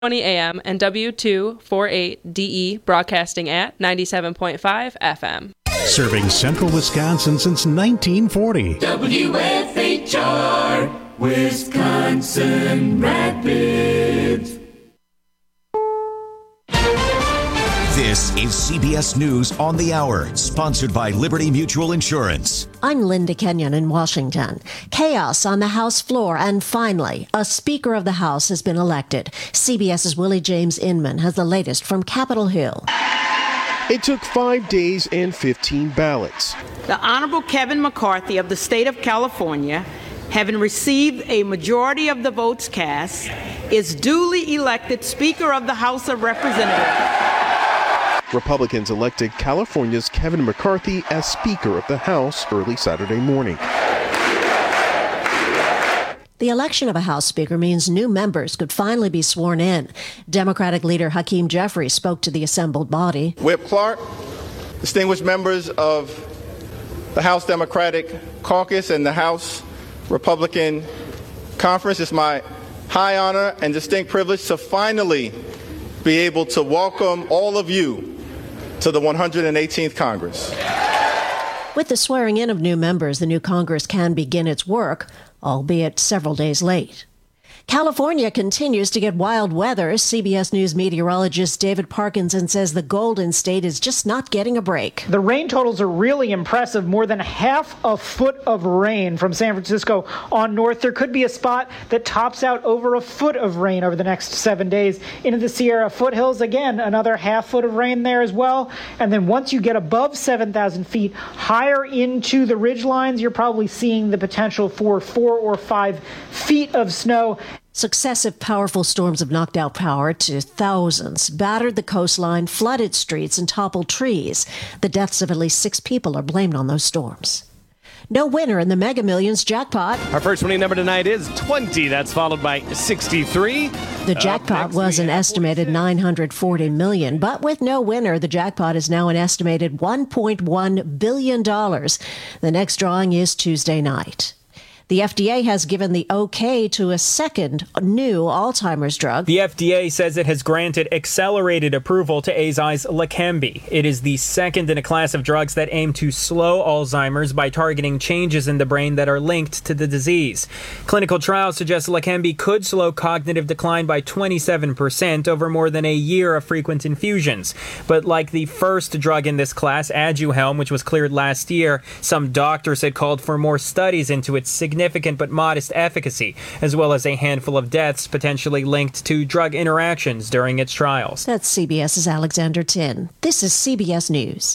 20 a.m. and W248DE broadcasting at 97.5 FM. Serving Central Wisconsin since 1940. WFHR, Wisconsin Rapids. This is CBS News on the Hour, sponsored by Liberty Mutual Insurance. I'm Linda Kenyon in Washington. Chaos on the House floor, and finally, a Speaker of the House has been elected. CBS's Willie James Inman has the latest from Capitol Hill. It took 5 days and 15 ballots. The Honorable Kevin McCarthy of the state of California, having received a majority of the votes cast, is duly elected Speaker of the House of Representatives. Republicans elected California's Kevin McCarthy as Speaker of the House early Saturday morning. The election of a House Speaker means new members could finally be sworn in. Democratic leader Hakeem Jeffries spoke to the assembled body. Whip Clark, distinguished members of the House Democratic Caucus and the House Republican Conference, it's my high honor and distinct privilege to finally be able to welcome all of you to the 118th Congress. With the swearing in of new members, the new Congress can begin its work, albeit several days late. California continues to get wild weather. CBS News meteorologist David Parkinson says the Golden State is just not getting a break. The rain totals are really impressive. More than half a foot of rain from San Francisco on north. There could be a spot that tops out over a foot of rain over the next 7 days. Into the Sierra foothills, again, another half foot of rain there as well. And then once you get above 7,000 feet, higher into the ridge lines, you're probably seeing the potential for 4 or 5 feet of snow. Successive powerful storms have knocked out power to thousands, battered the coastline, flooded streets, and toppled trees. The deaths of at least 6 people are blamed on those storms. No winner in the Mega Millions jackpot. Our first winning number tonight is 20. That's followed by 63. The jackpot was an estimated $940 million, but with no winner, the jackpot is now an estimated $1.1 billion. The next drawing is Tuesday night. The FDA has given the okay to a second new Alzheimer's drug. The FDA says it has granted accelerated approval to Eisai's Leqembi. It is the second in a class of drugs that aim to slow Alzheimer's by targeting changes in the brain that are linked to the disease. Clinical trials suggest Leqembi could slow cognitive decline by 27% over more than a year of frequent infusions. But like the first drug in this class, Aduhelm, which was cleared last year, some doctors had called for more studies into its significant but modest efficacy, as well as a handful of deaths potentially linked to drug interactions during its trials. That's CBS's Alexander Tin. This is CBS News.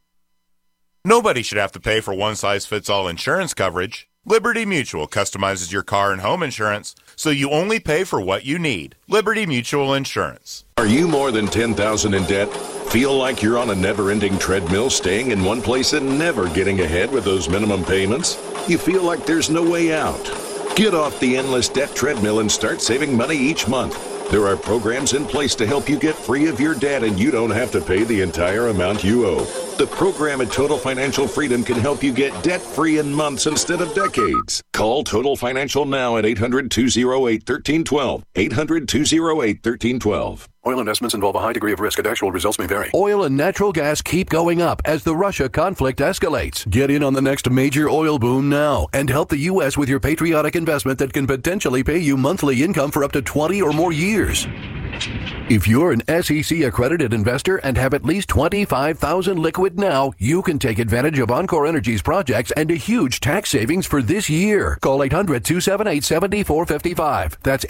Nobody should have to pay for one-size-fits-all insurance coverage. Liberty Mutual customizes your car and home insurance, so you only pay for what you need. Liberty Mutual Insurance. Are you more than $10,000 in debt? Feel like you're on a never-ending treadmill, staying in one place and never getting ahead with those minimum payments? You feel like there's no way out? Get off the endless debt treadmill and start saving money each month. There are programs in place to help you get free of your debt, and you don't have to pay the entire amount you owe. The program at Total Financial Freedom can help you get debt-free in months instead of decades. Call Total Financial now at 800-208-1312. 800-208-1312. Oil investments involve a high degree of risk and actual results may vary. Oil and natural gas keep going up as the Russia conflict escalates. Get in on the next major oil boom now and help the U.S. with your patriotic investment that can potentially pay you monthly income for up to 20 or more years. If you're an SEC-accredited investor and have at least $25,000 liquid now, you can take advantage of Encore Energy's projects and a huge tax savings for this year. Call 800-278-7455. That's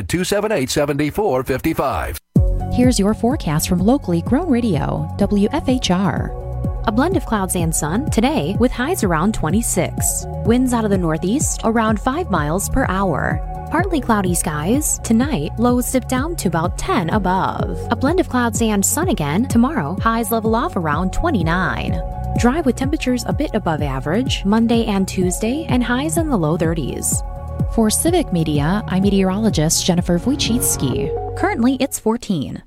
800-278-7455. Here's your forecast from locally grown radio, WFHR. A blend of clouds and sun today with highs around 26. Winds out of the northeast around 5 miles per hour. Partly cloudy skies. Tonight, lows dip down to about 10 above. A blend of clouds and sun again. Tomorrow, highs level off around 29. Dry with temperatures a bit above average Monday and Tuesday, and highs in the low 30s. For Civic Media, I'm meteorologist Jennifer Wojcicki. Currently, it's 14.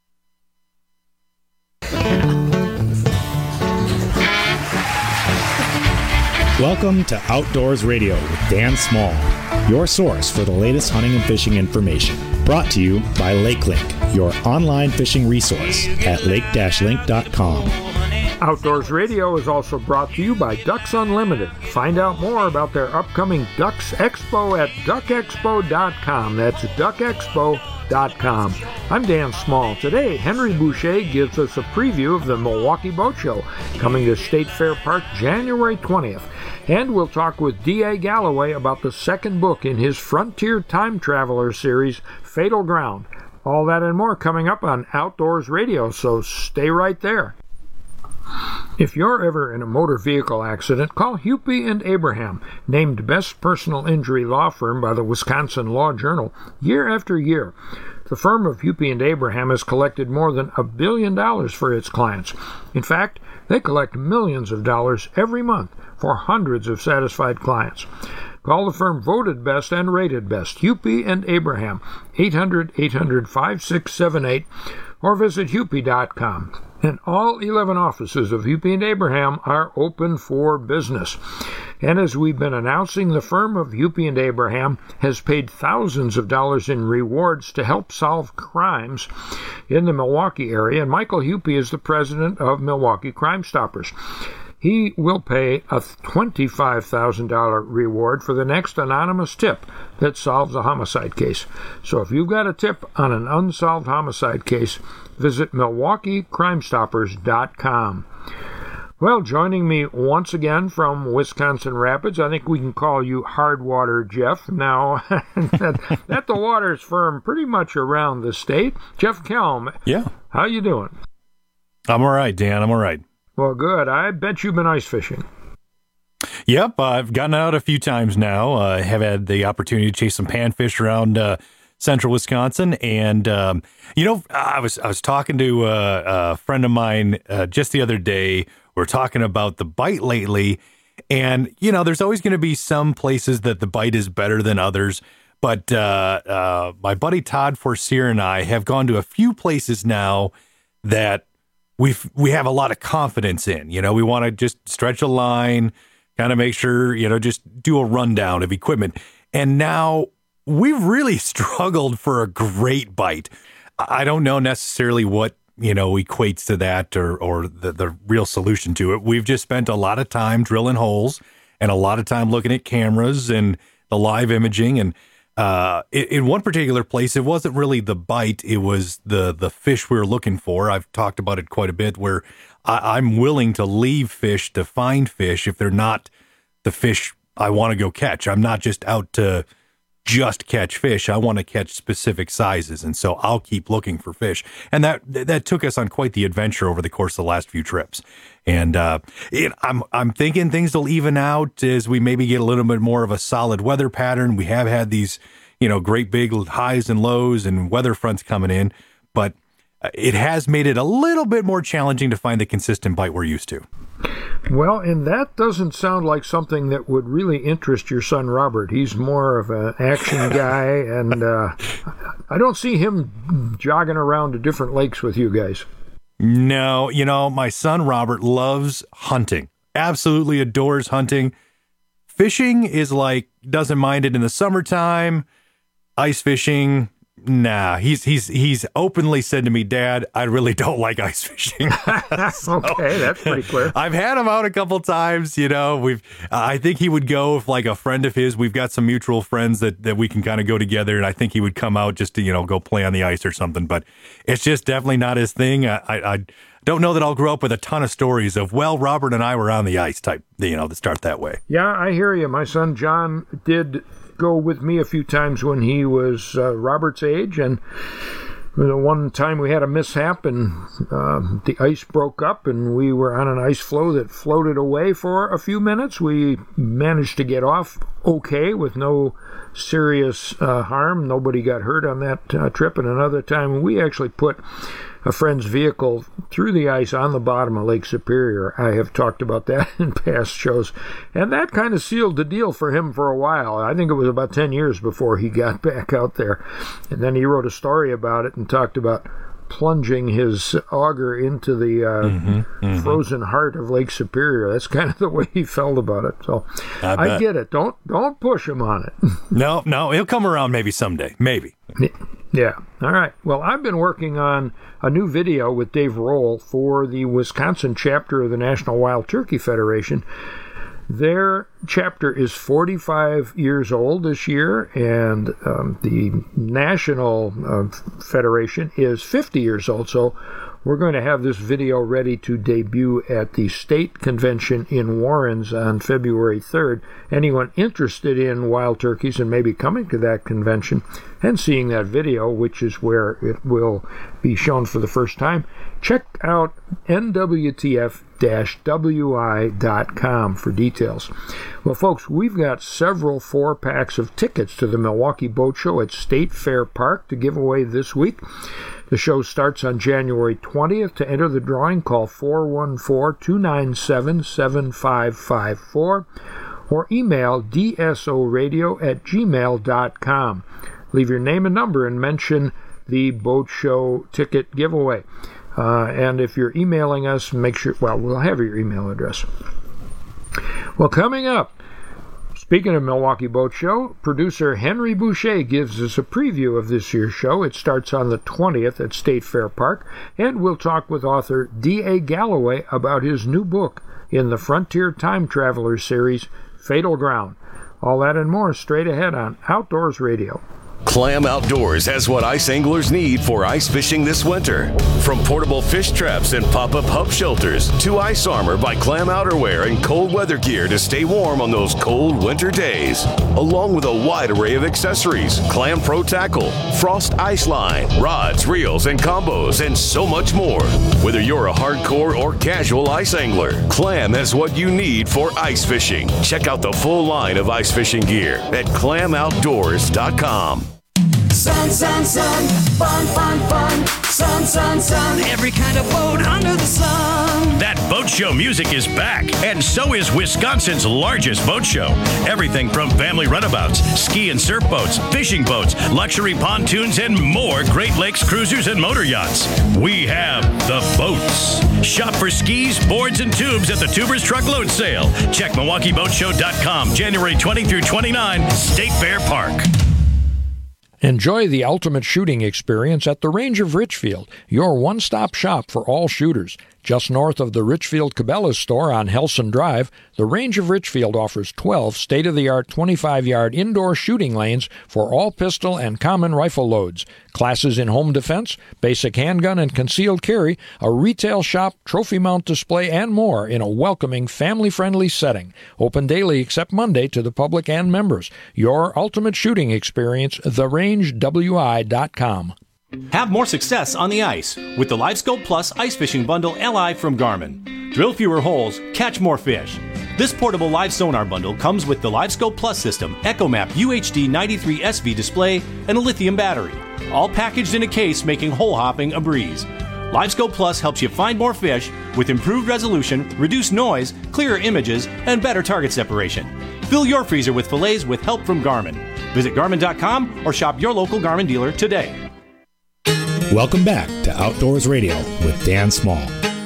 Welcome to Outdoors Radio with Dan Small, your source for the latest hunting and fishing information. Brought to you by LakeLink, your online fishing resource at lake-link.com. Outdoors Radio is also brought to you by Ducks Unlimited. Find out more about their upcoming Ducks Expo at duckexpo.com. That's duckexpo.com. I'm Dan Small. Today, Henry Boucher gives us a preview of the Milwaukee Boat Show, coming to State Fair Park January 20th. And we'll talk with D.A. Galloway about the second book in his Frontier Time Traveler series, Fatal Ground. All that and more coming up on Outdoors Radio, so stay right there. If you're ever in a motor vehicle accident, call Hupy and Abraham, named Best Personal Injury Law Firm by the Wisconsin Law Journal year after year. The firm of Hupy and Abraham has collected more than $1 billion for its clients. In fact, they collect millions of dollars every month for hundreds of satisfied clients. Call the firm voted best and rated best, Hupy and Abraham, 800-800-5678, or visit hupy.com. And all 11 offices of Hupy and Abraham are open for business. And as we've been announcing, the firm of Hupy and Abraham has paid thousands of dollars in rewards to help solve crimes in the Milwaukee area. And Michael Hupy is the president of Milwaukee Crime Stoppers. He will pay a $25,000 reward for the next anonymous tip that solves a homicide case. So if you've got a tip on an unsolved homicide case, visit MilwaukeeCrimeStoppers.com. Well, joining me once again from Wisconsin Rapids, I think we can call you Hardwater Jeff now that the water's firm pretty much around the state. Jeff Kelm. Yeah. How you doing? I'm all right, Dan. I'm all right. Well, good. I bet you've been ice fishing. Yep, I've gotten out a few times now. I have had the opportunity to chase some panfish around central Wisconsin, and I was talking to a friend of mine just the other day. We're talking about the bite lately, and there's always going to be some places that the bite is better than others. But my buddy Todd Forcier and I have gone to a few places now that we have a lot of confidence in. We want to just stretch a line, kind of make sure, just do a rundown of equipment. And now we've really struggled for a great bite. I don't know necessarily what, equates to that or the real solution to it. We've just spent a lot of time drilling holes and a lot of time looking at cameras and the live imaging. And in one particular place, it wasn't really the bite, it was the fish we were looking for. I've talked about it quite a bit, where I'm willing to leave fish to find fish if they're not the fish I want to go catch. I'm not just out to just catch fish. I want to catch specific sizes, and so I'll keep looking for fish. And that took us on quite the adventure over the course of the last few trips. And I'm thinking things will even out as we maybe get a little bit more of a solid weather pattern. We have had these, great big highs and lows and weather fronts coming in, but it has made it a little bit more challenging to find the consistent bite we're used to. Well, and that doesn't sound like something that would really interest your son, Robert. He's more of an action guy, and I don't see him jogging around to different lakes with you guys. No, my son, Robert, loves hunting. Absolutely adores hunting. Fishing is doesn't mind it in the summertime. Ice fishing, nah. He's openly said to me, Dad, I really don't like ice fishing. Okay, that's pretty clear. I've had him out a couple times. I think he would go if a friend of his. We've got some mutual friends that we can kind of go together, and I think he would come out just to go play on the ice or something. But it's just definitely not his thing. I don't know that I'll grow up with a ton of stories of, well, Robert and I were on the ice type, that start that way. Yeah, I hear you. My son John did go with me a few times when he was Robert's age, and the one time we had a mishap and the ice broke up and we were on an ice floe that floated away for a few minutes. We managed to get off okay with no serious harm. Nobody got hurt on that trip. And another time we actually put a friend's vehicle through the ice on the bottom of Lake Superior. I have talked about that in past shows. And that kind of sealed the deal for him for a while. I think it was about 10 years before he got back out there. And then he wrote a story about it and talked about plunging his auger into the frozen heart of Lake Superior. That's kind of the way he felt about it. So I get it. Don't push him on it. No, he'll come around maybe someday. Maybe. Yeah. All right. Well, I've been working on a new video with Dave Rohl for the Wisconsin chapter of the National Wild Turkey Federation. Their chapter is 45 years old this year, and the National Federation is 50 years old. So we're going to have this video ready to debut at the state convention in Warrens on February 3rd. Anyone interested in wild turkeys and maybe coming to that convention and seeing that video, which is where it will be shown for the first time, check out nwtf-wi.com for details. Well, folks, we've got several 4-packs of tickets to the Milwaukee Boat Show at State Fair Park to give away this week. The show starts on January 20th. To enter the drawing, call 414-297-7554 or email dsoradio@gmail.com. Leave your name and number and mention the Boat Show ticket giveaway. And if you're emailing us, make sure, we'll have your email address. Well, coming up, speaking of Milwaukee Boat Show, producer Henry Boucher gives us a preview of this year's show. It starts on the 20th at State Fair Park, and we'll talk with author D.A. Galloway about his new book in the Frontier Time Travelers series, Fatal Ground. All that and more straight ahead on Outdoors Radio. Clam Outdoors has what ice anglers need for ice fishing this winter. From portable fish traps and pop-up hub shelters to ice armor by Clam outerwear and cold weather gear to stay warm on those cold winter days. Along with a wide array of accessories, Clam Pro Tackle, Frost Ice Line, rods, reels, and combos, and so much more. Whether you're a hardcore or casual ice angler, Clam has what you need for ice fishing. Check out the full line of ice fishing gear at clamoutdoors.com. Sun, sun, sun, fun, fun, fun. Sun, sun, sun, every kind of boat under the sun. That boat show music is back, and so is Wisconsin's largest boat show. Everything from family runabouts, ski and surf boats, fishing boats, luxury pontoons, and more Great Lakes cruisers and motor yachts. We have the boats. Shop for skis, boards, and tubes at the Tubers Truckload Sale. Check MilwaukeeBoatShow.com, January 20 through 29, State Fair Park. Enjoy the ultimate shooting experience at the Range of Richfield, your one-stop shop for all shooters. Just north of the Richfield Cabela's store on Helson Drive, the Range of Richfield offers 12 state-of-the-art 25-yard indoor shooting lanes for all pistol and common rifle loads, classes in home defense, basic handgun and concealed carry, a retail shop, trophy mount display, and more in a welcoming, family-friendly setting. Open daily except Monday to the public and members. Your ultimate shooting experience, therangewi.com. Have more success on the ice with the LiveScope Plus Ice Fishing Bundle LI from Garmin. Drill fewer holes, catch more fish. This portable live sonar bundle comes with the LiveScope Plus system, EchoMap UHD 93 SV display, and a lithium battery, all packaged in a case making hole hopping a breeze. LiveScope Plus helps you find more fish with improved resolution, reduced noise, clearer images, and better target separation. Fill your freezer with fillets with help from Garmin. Visit Garmin.com or shop your local Garmin dealer today. Welcome back to Outdoors Radio with Dan Small.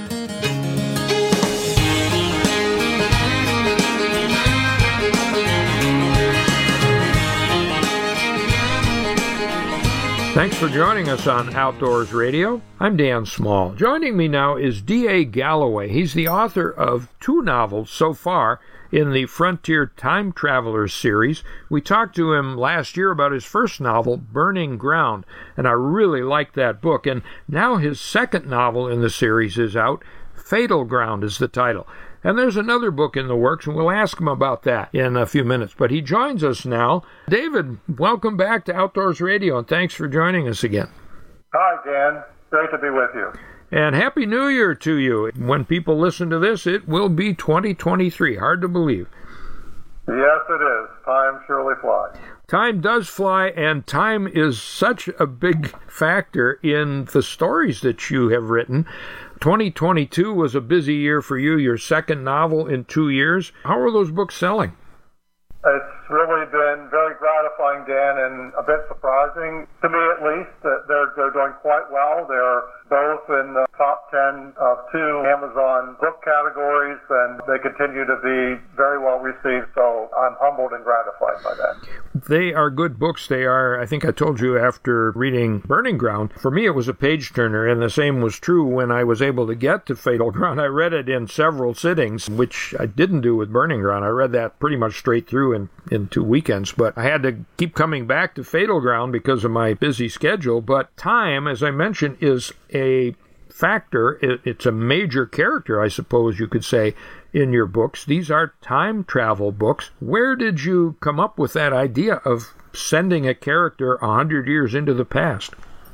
Thanks for joining us on Outdoors Radio. I'm Dan Small. Joining me now is D.A. Galloway. He's the author of 2 novels so far in the Frontier Time Travelers series. We talked to him last year about his first novel, Burning Ground, and I really liked that book. And now his second novel in the series is out. Fatal Ground is the title. And there's another book in the works, and we'll ask him about that in a few minutes. But he joins us now. David, welcome back to Outdoors Radio, and thanks for joining us again. Hi, Dan. Great to be with you. And Happy New Year to you. When people listen to this, it will be 2023. Hard to believe. Yes, it is. Time surely flies. Time does fly, and time is such a big factor in the stories that you have written. 2022 was a busy year for you, your second novel in 2 years. How are those books selling? It's really been very gratifying gratifying, Dan, and a bit surprising, to me at least, that they're doing quite well. They're both in the top 10 of 2 Amazon book categories, and they continue to be very well received, so I'm humbled and gratified by that. They are good books. They are, I think I told you after reading Burning Ground, for me it was a page-turner, and the same was true when I was able to get to Fatal Ground. I read it in several sittings, which I didn't do with Burning Ground. I read that pretty much straight through in 2 weekends, but I had to keep coming back to Fatal Ground because of my busy schedule. But time, as I mentioned, is a factor. It's a major character, I suppose you could say, in your books. These are time travel books. Where did you come up with that idea of sending a character 100 years into the past?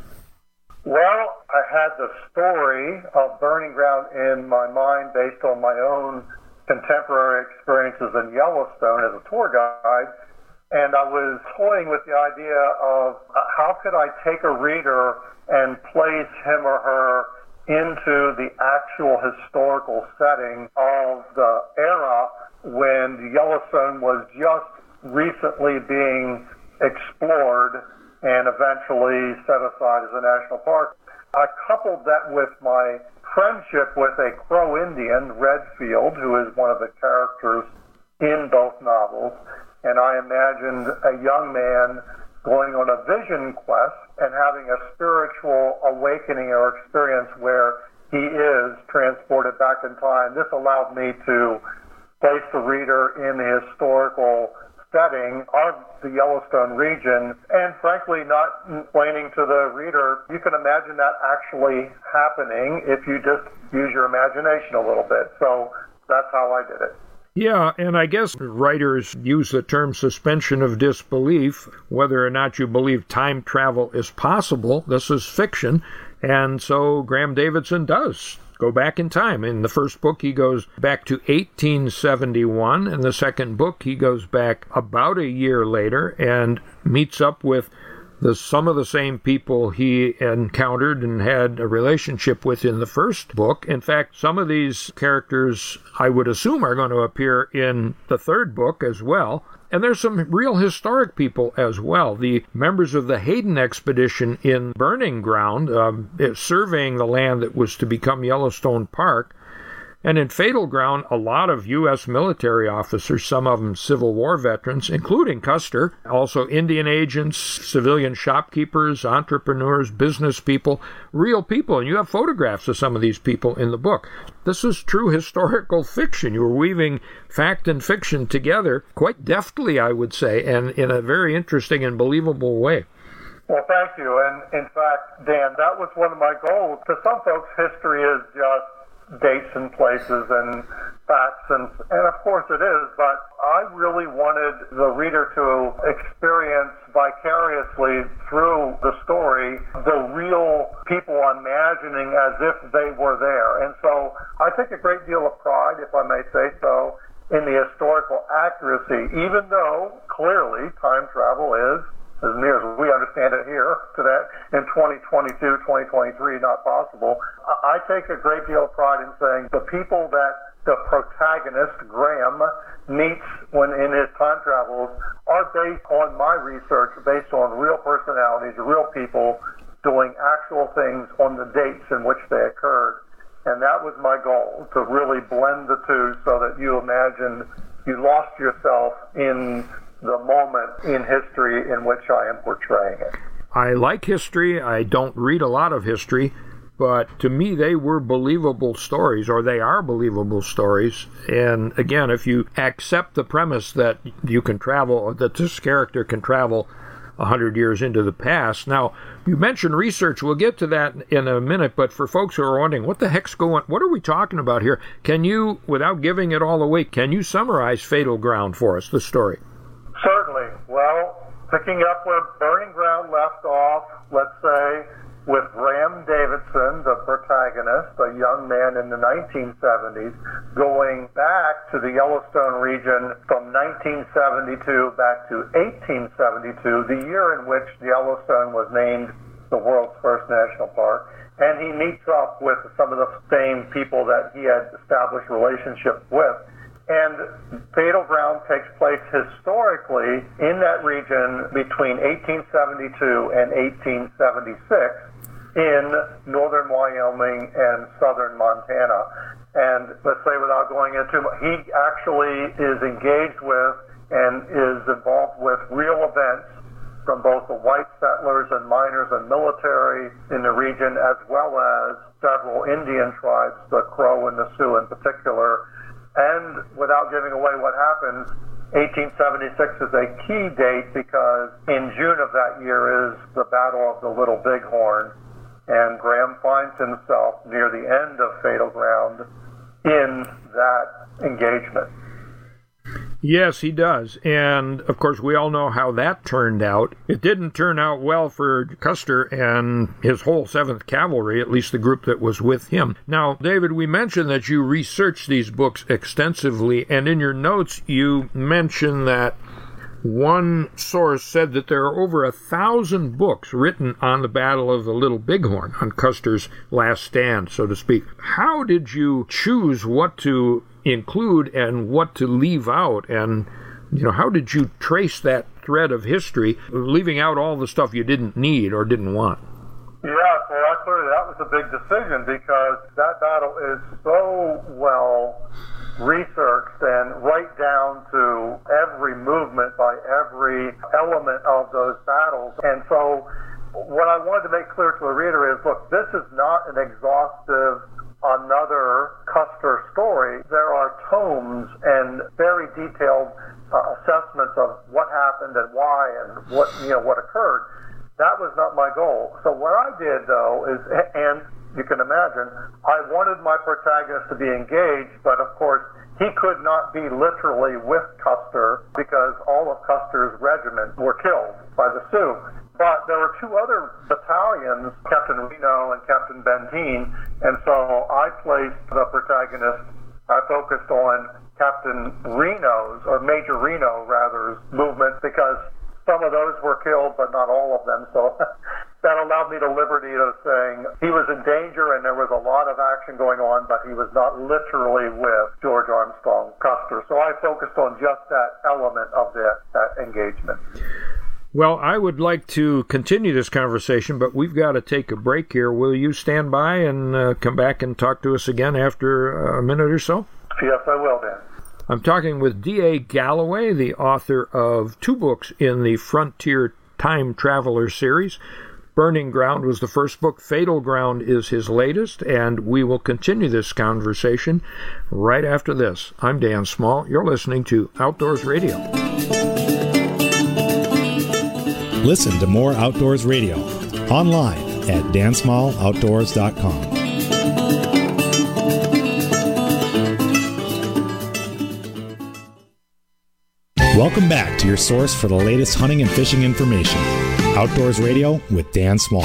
Well, I had the story of Burning Ground in my mind based on my own contemporary experiences in Yellowstone as a tour guide, and I was toying with the idea of how could I take a reader and place him or her into the actual historical setting of the era when Yellowstone was just recently being explored and eventually set aside as a national park. I coupled that with my friendship with a Crow Indian, Redfield, who is one of the characters in both novels, and I imagined a young man going on a vision quest and having a spiritual awakening or experience where he is transported back in time. This allowed me to place the reader in the historical setting of the Yellowstone region, and frankly not explaining to the reader, you can imagine that actually happening if you just use your imagination a little bit. So that's how I did it. Yeah, and I guess writers use the term suspension of disbelief, whether or not you believe time travel is possible. This is fiction, and so Graham Davidson does go back in time. In the first book, he goes back to 1871. In the second book, he goes back about a year later and meets up with some of the same people he encountered and had a relationship with in the first book. In fact, some of these characters, I would assume, are going to appear in the third book as well. And there's some real historic people as well. The members of the Hayden expedition in Burning Ground, surveying the land that was to become Yellowstone Park. And in Fatal Ground, a lot of U.S. military officers, some of them Civil War veterans, including Custer, also Indian agents, civilian shopkeepers, entrepreneurs, business people, real people. And you have photographs of some of these people in the book. This is true historical fiction. You were weaving fact and fiction together quite deftly, I would say, and in a very interesting and believable way. Well, thank you. And in fact, Dan, that was one of my goals. To some folks, history is just dates and places and facts, and of course it is, but I really wanted the reader to experience vicariously through the story the real people I'm imagining as if they were there. And so I take a great deal of pride, if I may say so, in the historical accuracy, even though clearly time travel is, as near as we understand it here today, in 2022, 2023, not possible. I take a great deal of pride in saying the people that the protagonist, Graham, meets when in his time travels are based on my research, based on real personalities, real people doing actual things on the dates in which they occurred. And that was my goal, to really blend the two so that you imagine you lost yourself in the moment in history in which I am portraying it. I like history. I don't read a lot of history, but to me they were believable stories, or they are believable stories. And again, if you accept the premise that you can travel, that this character can travel 100 years into the past. Now, you mentioned research. We'll get to that in a minute, but for folks who are wondering, what the heck's going on? What are we talking about here? Can you, without giving it all away, can you summarize Fatal Ground for us, the story? Certainly. Well, picking up where Burning Ground left off, let's say, with Graham Davidson, the protagonist, a young man in the 1970s, going back to the Yellowstone region from 1972 back to 1872, the year in which the Yellowstone was named the world's first national park. And he meets up with some of the same people that he had established relationships with. And Fatal Ground takes place historically in that region between 1872 and 1876 in northern Wyoming and southern Montana. And let's say, without going into, he actually is engaged with and is involved with real events from both the white settlers and miners and military in the region, as well as several Indian tribes, the Crow and the Sioux in particular. And without giving away what happens, 1876 is a key date because in June of that year is the Battle of the Little Bighorn, and Graham finds himself near the end of Fatal Ground in that engagement. Yes, he does. And, of course, we all know how that turned out. It didn't turn out well for Custer and his whole 7th Cavalry, at least the group that was with him. Now, David, we mentioned that you researched these books extensively, and in your notes you mentioned that one source said that there are over 1,000 books written on the Battle of the Little Bighorn, on Custer's last stand, so to speak. How did you choose what to include and what to leave out? And, how did you trace that thread of history, leaving out all the stuff you didn't need or didn't want? Yeah, well, clearly that was a big decision because that battle is so well researched and right down to every movement by every element of those battles. And so what I wanted to make clear to the reader is, look, this is not an exhaustive another Custer story. There are tomes and very detailed assessments of what happened and why and what occurred. That was not my goal. So what I did, though, is, and you can imagine, I wanted my protagonist to be engaged, but of course he could not be literally with Custer because all of Custer's regiment were killed by the Sioux. But there were 2 other battalions, Captain Reno and Captain Benteen, and so I placed the protagonist, I focused on Captain Reno's, or Major Reno, rather, movement, because some of those were killed, but not all of them. So that allowed me the liberty of saying he was in danger and there was a lot of action going on, but he was not literally with George Armstrong Custer. So I focused on just that element of that engagement. Well, I would like to continue this conversation, but we've got to take a break here. Will you stand by and come back and talk to us again after a minute or so? Yes, I will, Dan. I'm talking with D.A. Galloway, the author of 2 books in the Frontier Time Traveler series. Burning Ground was the first book. Fatal Ground is his latest, and we will continue this conversation right after this. I'm Dan Small. You're listening to Outdoors Radio. Listen to more Outdoors Radio online at dansmalloutdoors.com. Welcome back to your source for the latest hunting and fishing information. Outdoors Radio with Dan Small.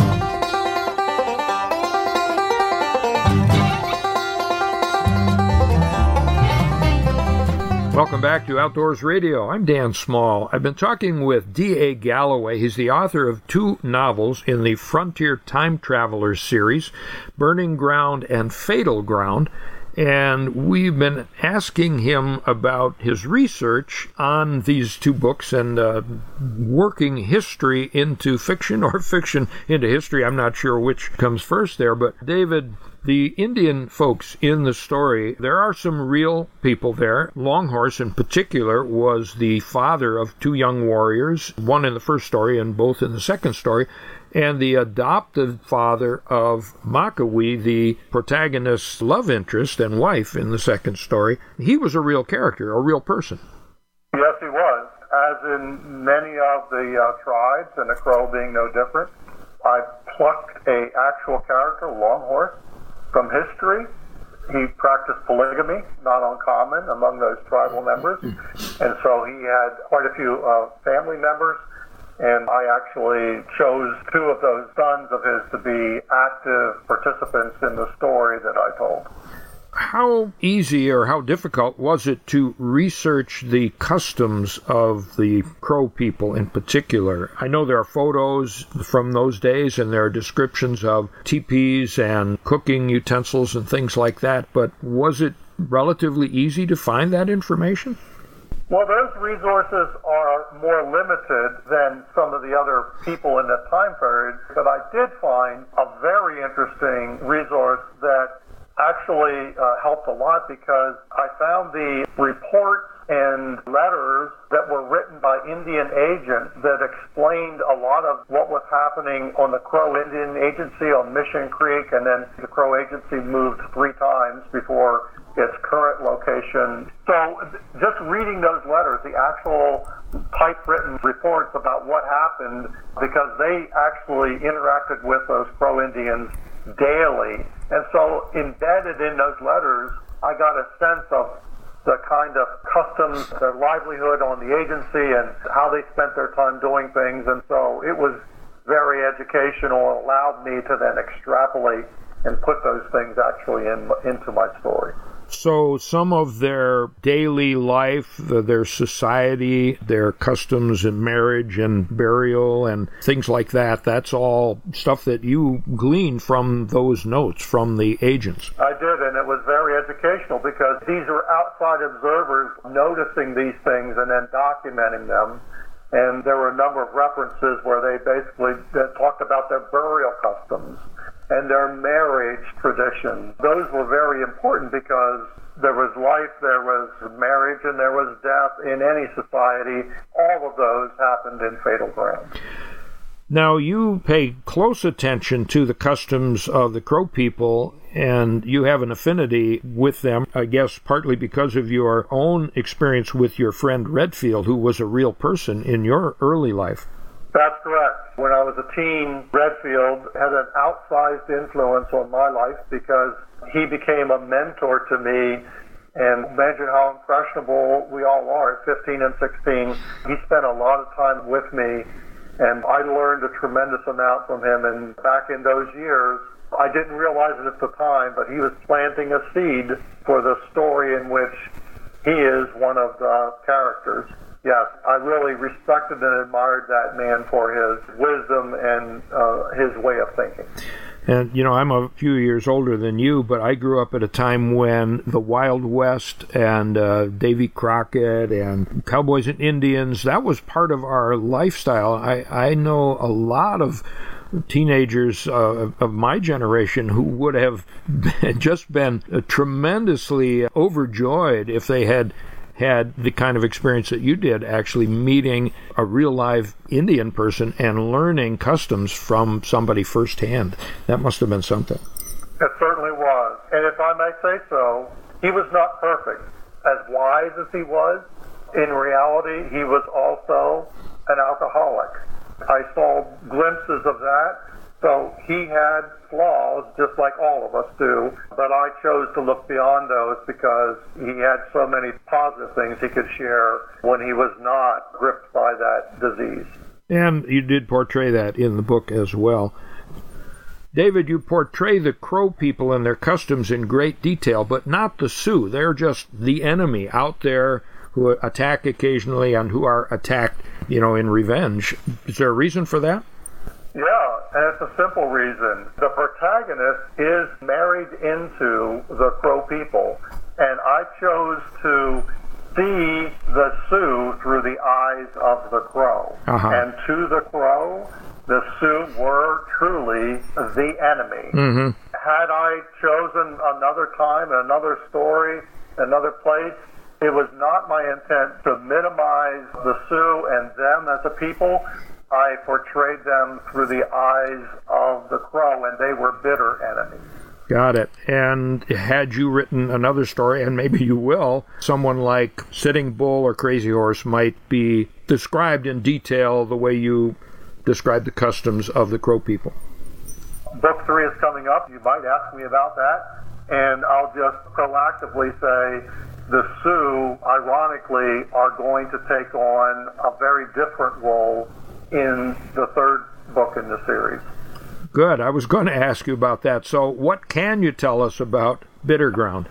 Welcome back to Outdoors Radio. I'm Dan Small. I've been talking with D.A. Galloway. He's the author of 2 novels in the Frontier Time Travelers series, Burning Ground and Fatal Ground. And we've been asking him about his research on these 2 books and working history into fiction or fiction into history. I'm not sure which comes first there, but David, the Indian folks in the story, there are some real people there. Longhorse in particular was the father of 2 young warriors, one in the first story and both in the second story. And the adopted father of Makawee, the protagonist's love interest and wife in the second story, he was a real character, a real person. Yes, he was. As in many of the tribes, and the Crow being no different, I plucked a actual character, Longhorse, from history. He practiced polygamy, not uncommon among those tribal members. And so he had quite a few family members. And I actually chose 2 of those sons of his to be active participants in the story that I told. How easy or how difficult was it to research the customs of the Crow people in particular? I know there are photos from those days and there are descriptions of teepees and cooking utensils and things like that, but was it relatively easy to find that information? Well, those resources are more limited than some of the other people in that time period, but I did find a very interesting resource that actually helped a lot, because I found the reports and letters that were written by Indian agents that explained a lot of what was happening on the Crow Indian Agency on Mission Creek, and then the Crow Agency moved 3 times before its current location. So just reading those letters, the actual typewritten reports about what happened, because they actually interacted with those Crow Indians daily. And so embedded in those letters, I got a sense of the kind of customs, their livelihood on the agency, and how they spent their time doing things. And so it was very educational and allowed me to then extrapolate and put those things actually into my story. So some of their daily life, their society, their customs and marriage and burial and things like that, that's all stuff that you gleaned from those notes from the agents. I did, and it was very educational, because these are outside observers noticing these things and then documenting them. And there were a number of references where they basically talked about their burial customs and their marriage traditions. Those were very important, because there was life, there was marriage, and there was death in any society. All of those happened in Fatal Ground. Now, you pay close attention to the customs of the Crow people, and you have an affinity with them, I guess partly because of your own experience with your friend Redfield, who was a real person in your early life. That's correct. When I was a teen, Redfield had an outsized influence on my life, because he became a mentor to me. And imagine how impressionable we all are at 15 and 16. He spent a lot of time with me, and I learned a tremendous amount from him. And back in those years, I didn't realize it at the time, but he was planting a seed for the story in which he is one of the characters. Yes, I really respected and admired that man for his wisdom and his way of thinking. And, you know, I'm a few years older than you, but I grew up at a time when the Wild West and Davy Crockett and Cowboys and Indians, that was part of our lifestyle. I know a lot of teenagers of my generation who would have just been tremendously overjoyed if they had the kind of experience that you did, actually meeting a real live Indian person and learning customs from somebody firsthand. That must have been something. It certainly was. And if I may say so, he was not perfect. As wise as he was, in reality, he was also an alcoholic. I saw glimpses of that. So he had flaws, just like all of us do, but I chose to look beyond those, because he had so many positive things he could share when he was not gripped by that disease. And you did portray that in the book as well. David, you portray the Crow people and their customs in great detail, but not the Sioux. They're just the enemy out there who attack occasionally and who are attacked, in revenge. Is there a reason for that? Yeah, and it's a simple reason. The protagonist is married into the Crow people, and I chose to see the Sioux through the eyes of the Crow. And to the Crow, the Sioux were truly the enemy. Mm-hmm. Had I chosen another time, another story, another place, it was not my intent to minimize the Sioux and them as a people. I portrayed them through the eyes of the Crow, and they were bitter enemies. Got it. And had you written another story, and maybe you will, someone like Sitting Bull or Crazy Horse might be described in detail the way you described the customs of the Crow people. Book 3 is coming up. You might ask me about that, and I'll just proactively say the Sioux, ironically, are going to take on a very different role in the third book in the series. Good. I was going to ask you about that. So what can you tell us about Bitter Ground?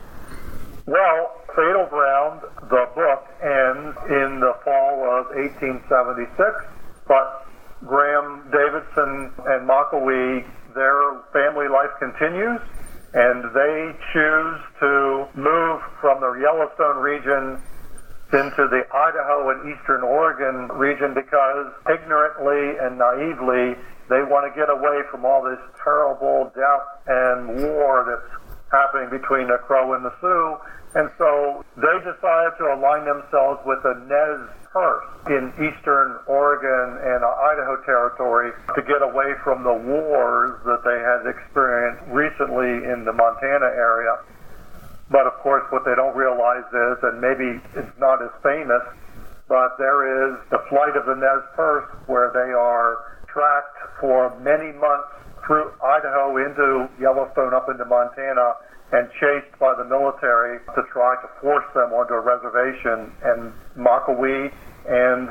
Well, Fatal Ground, the book, ends in the fall of 1876, but Graham Davidson and Makawee, their family life continues, and they choose to move from the Yellowstone region into the Idaho and Eastern Oregon region because ignorantly and naively they want to get away from all this terrible death and war that's happening between the Crow and the Sioux. And so they decided to align themselves with the Nez Perce in Eastern Oregon and Idaho territory to get away from the wars that they had experienced recently in the Montana area. But of course, what they don't realize is, and maybe it's not as famous, but there is the flight of the Nez Perce where they are tracked for many months through Idaho into Yellowstone up into Montana and chased by the military to try to force them onto a reservation. And Makawee and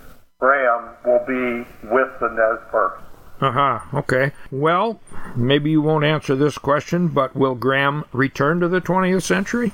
Graham will be with the Nez Perce. Okay. Well, maybe you won't answer this question, but will Graham return to the 20th century?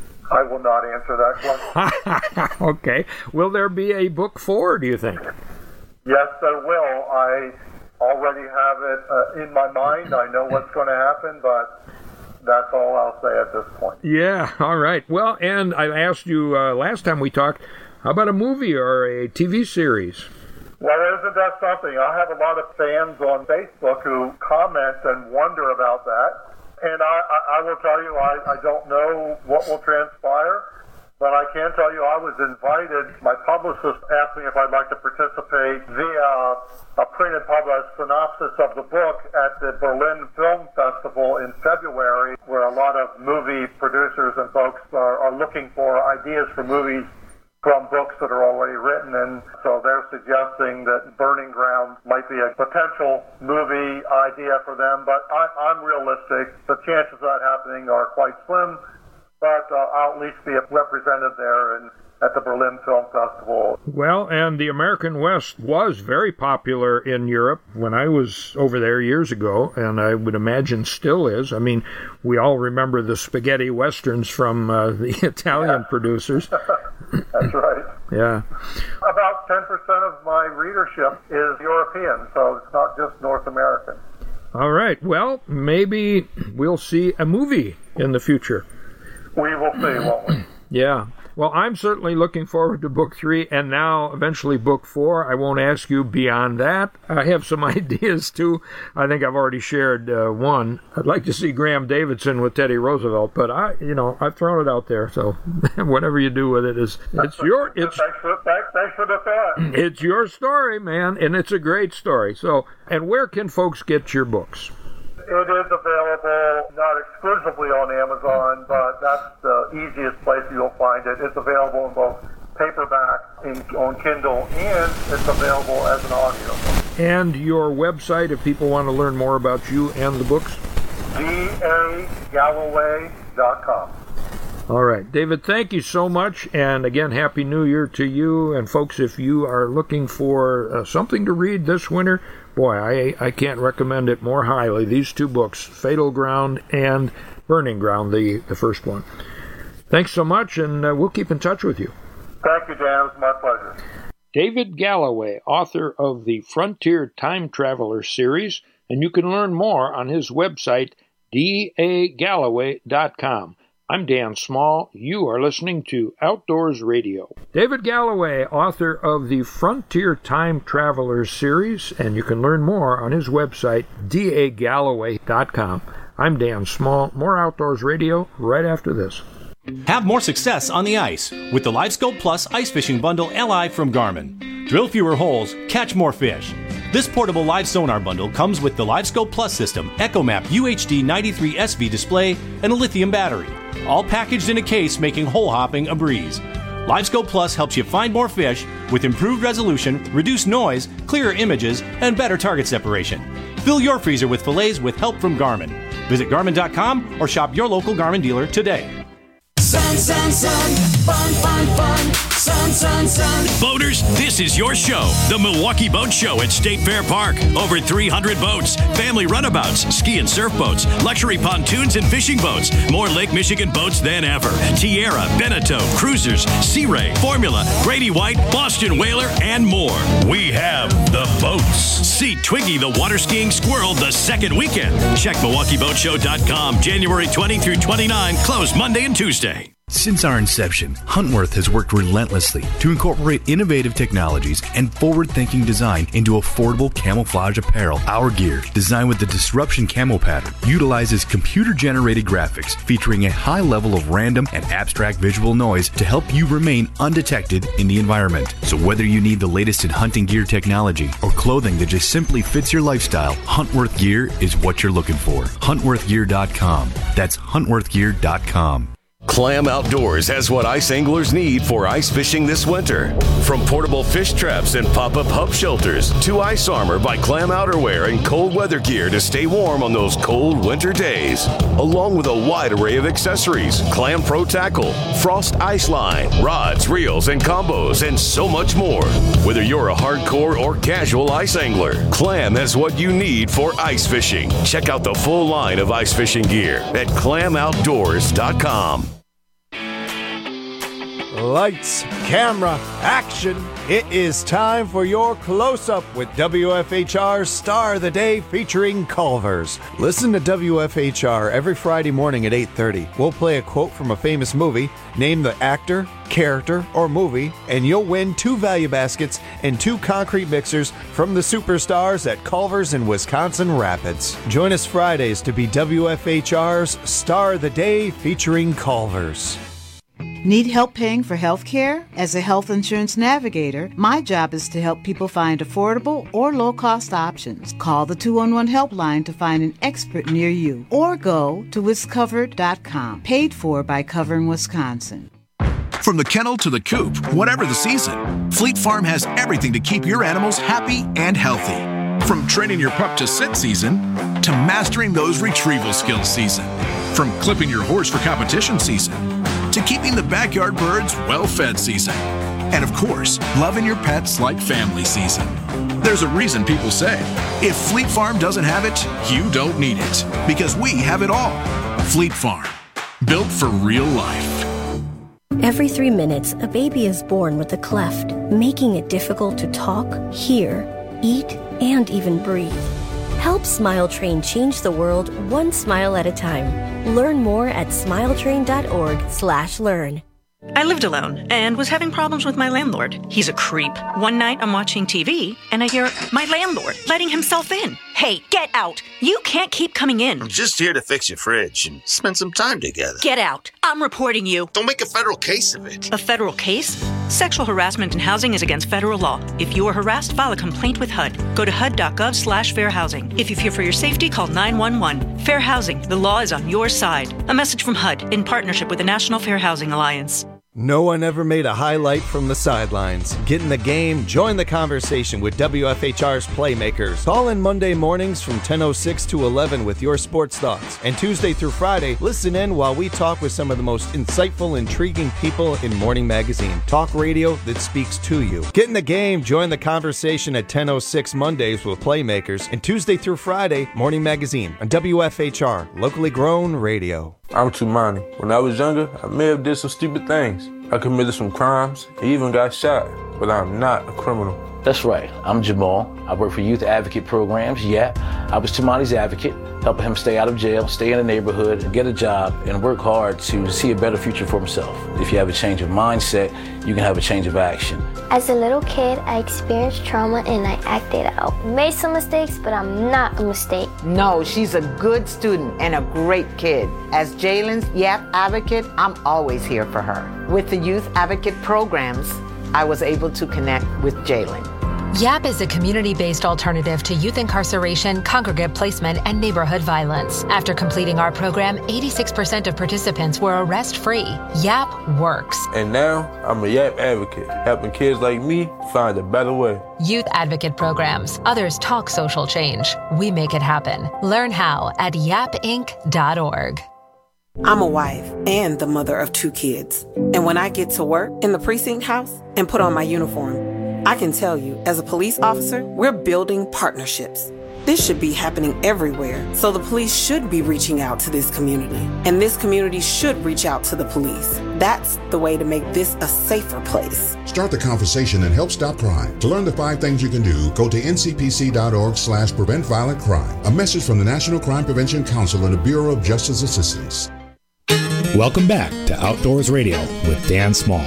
I will not answer that question. Okay. Will there be a book 4, do you think? Yes, there will. I already have it in my mind. I know what's going to happen, but that's all I'll say at this point. Yeah, all right. Well, and I asked you last time we talked, how about a movie or a TV series? Well, isn't that something? I have a lot of fans on Facebook who comment and wonder about that. And I will tell you, I don't know what will transpire, but I can tell you I was invited. My publicist asked me if I'd like to participate via a printed published synopsis of the book at the Berlin Film Festival in February, where a lot of movie producers and folks are looking for ideas for movies from books that are already written, and so they're suggesting that Burning Ground might be a potential movie idea for them, but I'm realistic. The chances of that happening are quite slim, but I'll at least be represented there and at the Berlin Film Festival. Well, and the American West was very popular in Europe when I was over there years ago, and I would imagine still is. I mean, we all remember the spaghetti westerns from the Italian producers. That's right. Yeah. About 10% of my readership is European, so it's not just North American. All right. Well, maybe we'll see a movie in the future. We will see, won't we? Yeah. Well, I'm certainly looking forward to book 3 and now eventually book 4. I won't ask you beyond that. I have some ideas too. I think I've already shared one. I'd like to see Graham Davidson with Teddy Roosevelt, but I've thrown it out there. So whatever you do with it is, thanks for the thought. It's your story, man, and it's a great story. So, and where can folks get your books? It is available, not exclusively on Amazon, but that's the easiest place you'll find it. It's available in both paperback on Kindle, and it's available as an audio. And your website, if people want to learn more about you and the books? dagalloway.com. All right. David, thank you so much. And again, Happy New Year to you. And folks, if you are looking for something to read this winter, boy, I can't recommend it more highly. These 2 books, Fatal Ground and Burning Ground, the first one. Thanks so much, and we'll keep in touch with you. Thank you, Dan. It was my pleasure. David Galloway, author of the Frontier Time Traveler series, and you can learn more on his website, dagalloway.com. I'm Dan Small. You are listening to Outdoors Radio. David Galloway, author of the Frontier Time Travelers series, and you can learn more on his website, dagalloway.com. I'm Dan Small. More Outdoors Radio right after this. Have more success on the ice with the LiveScope Plus Ice Fishing Bundle LI from Garmin. Drill fewer holes, catch more fish. This portable live sonar bundle comes with the LiveScope Plus system, EchoMap UHD 93 SV display, and a lithium battery, all packaged in a case, making hole hopping a breeze. LiveScope Plus helps you find more fish with improved resolution, reduced noise, clearer images, and better target separation. Fill your freezer with fillets with help from Garmin. Visit Garmin.com or shop your local Garmin dealer today. Sun, sun, sun, fun, fun, fun. Sun, sun, sun. Boaters, this is your show. The Milwaukee Boat Show at State Fair Park. Over 300 boats, family runabouts, ski and surf boats, luxury pontoons and fishing boats. More Lake Michigan boats than ever. Tierra, Beneteau, Cruisers, Sea Ray, Formula, Grady White, Boston Whaler, and more. We have the boats. See Twiggy the water skiing squirrel the second weekend. Check MilwaukeeBoatShow.com, January 20 through 29, closed Monday and Tuesday. Since our inception, Huntworth has worked relentlessly to incorporate innovative technologies and forward-thinking design into affordable camouflage apparel. Our gear, designed with the Disruption Camo pattern, utilizes computer-generated graphics featuring a high level of random and abstract visual noise to help you remain undetected in the environment. So whether you need the latest in hunting gear technology or clothing that just simply fits your lifestyle, Huntworth gear is what you're looking for. HuntworthGear.com. That's HuntworthGear.com. Clam Outdoors has what ice anglers need for ice fishing this winter. From portable fish traps and pop-up hub shelters to ice armor by Clam Outerwear and cold weather gear to stay warm on those cold winter days. Along with a wide array of accessories, Clam Pro Tackle, Frost Ice Line, rods, reels, and combos, and so much more. Whether you're a hardcore or casual ice angler, Clam has what you need for ice fishing. Check out the full line of ice fishing gear at clamoutdoors.com. Lights, camera, action. It is time for your close-up with WFHR's Star of the Day featuring Culver's. Listen to WFHR every Friday morning at 8:30. We'll play a quote from a famous movie, name the actor, character, or movie, and you'll win 2 value baskets and 2 concrete mixers from the superstars at Culver's in Wisconsin Rapids. Join us Fridays to be WFHR's Star of the Day featuring Culver's. Need help paying for health care? As a health insurance navigator, my job is to help people find affordable or low-cost options. Call the 211 helpline to find an expert near you, or go to wiscovered.com. Paid for by Covering Wisconsin. From the kennel to the coop, whatever the season, Fleet Farm has everything to keep your animals happy and healthy. From training your pup to sit season to mastering those retrieval skills season. From clipping your horse for competition season to keeping the backyard birds well-fed season. And of course, loving your pets like family season. There's a reason people say, if Fleet Farm doesn't have it, you don't need it. Because we have it all. Fleet Farm. Built for real life. Every 3 minutes, a baby is born with a cleft, making it difficult to talk, hear, eat, and even breathe. Help Smile Train change the world one smile at a time. Learn more at smiletrain.org/learn. I lived alone and was having problems with my landlord. He's a creep. One night I'm watching TV and I hear my landlord letting himself in. Hey, get out. You can't keep coming in. I'm just here to fix your fridge and spend some time together. Get out. I'm reporting you. Don't make a federal case of it. A federal case? Sexual harassment in housing is against federal law. If you are harassed, file a complaint with HUD. Go to HUD.gov/fair housing. If you fear for your safety, call 911. Fair Housing. The law is on your side. A message from HUD in partnership with the National Fair Housing Alliance. No one ever made a highlight from the sidelines. Get in the game, join the conversation with WFHR's Playmakers. Call in Monday mornings from 10:06 to 11 with your sports thoughts. And Tuesday through Friday, listen in while we talk with some of the most insightful, intriguing people in Morning Magazine. Talk radio that speaks to you. Get in the game, join the conversation at 10:06 Mondays with Playmakers. And Tuesday through Friday, Morning Magazine on WFHR, locally grown radio. I'm Tumani. When I was younger, I may have did some stupid things. I committed some crimes, even got shot, but I'm not a criminal. That's right. I'm Jamal. I work for Youth Advocate Programs. Yeah, I was Tumani's advocate, helping him stay out of jail, stay in the neighborhood, get a job, and work hard to see a better future for himself. If you have a change of mindset, you can have a change of action. As a little kid, I experienced trauma and I acted out. Made some mistakes, but I'm not a mistake. No, she's a good student and a great kid. As Jalen's YAP advocate, I'm always here for her. With the Youth Advocate Programs, I was able to connect with Jalen. YAP is a community-based alternative to youth incarceration, congregate placement, and neighborhood violence. After completing our program, 86% of participants were arrest-free. YAP works. And now, I'm a YAP advocate, helping kids like me find a better way. Youth Advocate Programs. Others talk social change. We make it happen. Learn how at yapinc.org. I'm a wife and the mother of 2 kids. And when I get to work in the precinct house and put on my uniform, I can tell you, as a police officer, we're building partnerships. This should be happening everywhere, so the police should be reaching out to this community, and this community should reach out to the police. That's the way to make this a safer place. Start the conversation and help stop crime. To learn the 5 things you can do, go to ncpc.org/prevent violent crime. A message from the National Crime Prevention Council and the Bureau of Justice Assistance. Welcome back to Outdoors Radio with Dan Small.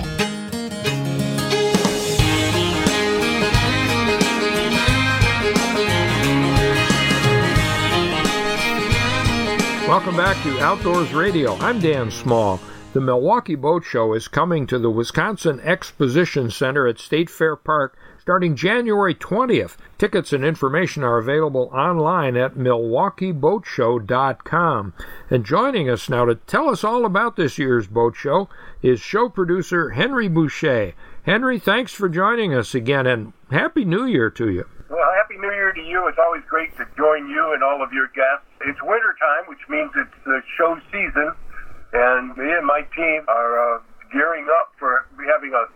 Welcome back to Outdoors Radio. I'm Dan Small. The Milwaukee Boat Show is coming to the Wisconsin Exposition Center at State Fair Park starting January 20th. Tickets and information are available online at milwaukeeboatshow.com. And joining us now to tell us all about this year's boat show is show producer Henry Boucher. Henry, thanks for joining us again, and Happy New Year to you. Well, Happy New Year to you. It's always great to join you and all of your guests. It's winter time, which means it's the show season, and me and my team are gearing up for having a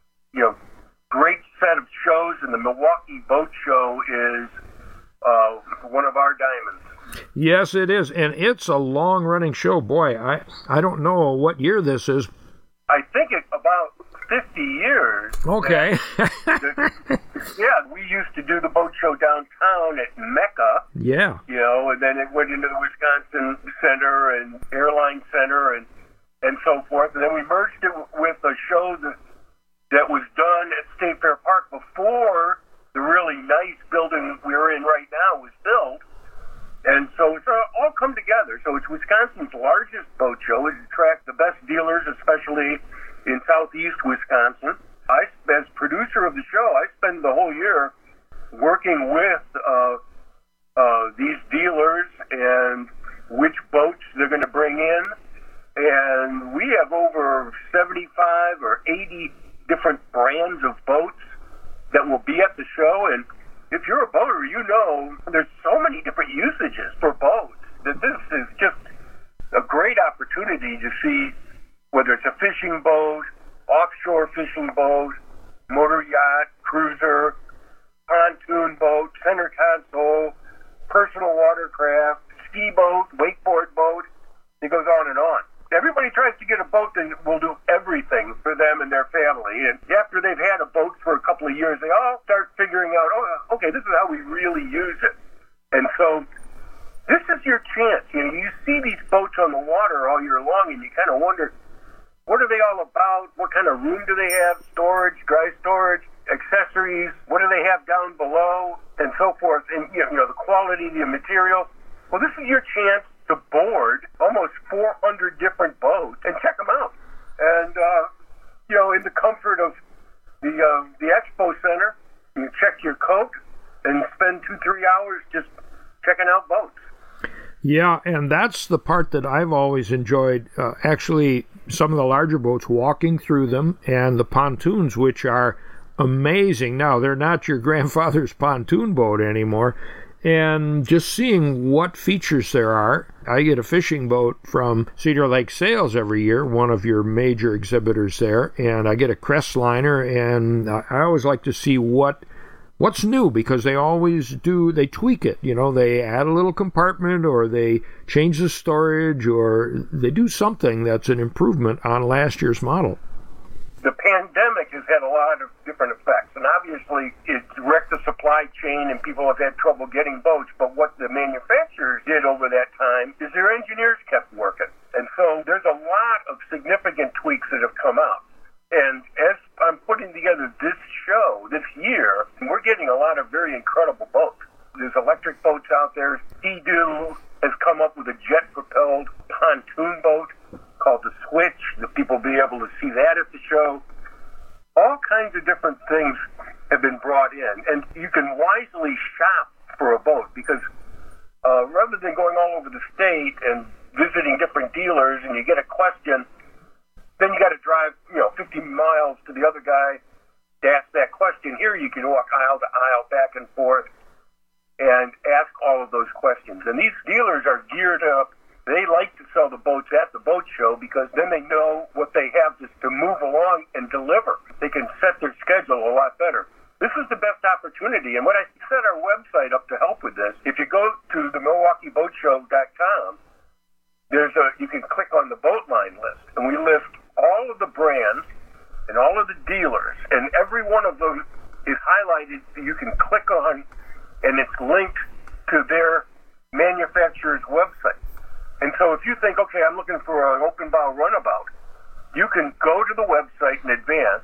great set of shows, and the Milwaukee Boat Show is one of our diamonds. Yes, it is, and it's a long-running show. Boy, I don't know what year this is. I think it's about 50 years. Okay. Yeah, we used to do the boat show downtown at Mecca. Yeah. And then it went into the Wisconsin Center and Airline Center and so forth. And then we merged it with a show that was done at State Fair Park before the really nice building we're in right now was built. And so it's all come together. So it's Wisconsin's largest boat show. It attracts the best dealers, especially in southeast Wisconsin. As producer of the show, I spend the whole year working with these dealers and which boats they're going to bring in. And we have over 75 or 80 different brands of boats that will be at the show. And if you're a boater, there's so many different usages for boats that this is just a great opportunity to see whether it's a fishing boat, offshore fishing boat, motor yacht, cruiser, pontoon boat, center console, personal watercraft, ski boat, wakeboard boat. It goes on and on. Everybody tries to get a boat that will do everything for them and their family. And after they've had a boat for a couple of years, they all start figuring out, okay, this is how we really use it. And so this is your chance. You see these boats on the water all year long, and you kind of wonder, what are they all about? What kind of room do they have? Storage, dry storage, accessories? What do they have down below? And so forth. And, the quality of the material. Well, this is your chance to board almost 400 different boats and check them out. And, in the comfort of the Expo Center, you check your coat and spend 2-3 hours just checking out boats. Yeah, and that's the part that I've always enjoyed. Actually, some of the larger boats, walking through them, and the pontoons, which are amazing. Now, they're not your grandfather's pontoon boat anymore. And just seeing what features there are. I get a fishing boat from Cedar Lake Sales every year, one of your major exhibitors there, and I get a Crestliner, and I always like to see what's new, because they always do, they tweak it. They add a little compartment, or they change the storage, or they do something that's an improvement on last year's model. The pandemic has had a lot of different effects, and obviously it's wrecked the supply chain and people have had trouble getting boats, but what the manufacturers did over that time is their engineers kept working. And so there's a lot of significant tweaks that have come out. And as I'm putting together this show this year, we're getting a lot of very incredible boats. There's electric boats out there. Sea-Doo has come up with a jet-propelled pontoon boat called the Switch, that people will be able to see that at the show. All kinds of different things have been brought in, and you can wisely shop for a boat, because rather than going all over the state and visiting different dealers and you get a question, then you got to drive 50 miles to the other guy to ask that question. Here you can walk aisle to aisle, back and forth, and ask all of those questions. And these dealers are geared up. They they like to sell the boats at the boat show because then they know what they have just to move along and deliver. They can set their schedule a lot better. This is the best opportunity, and when I set our website up to help with this, if you go to the MilwaukeeBoatShow.com, you can click on the boat line list, and we list all of the brands and all of the dealers, and every one of them is highlighted. You can click on, and it's linked to their manufacturer's website. And so if you think, okay, I'm looking for an open bow runabout, you can go to the website in advance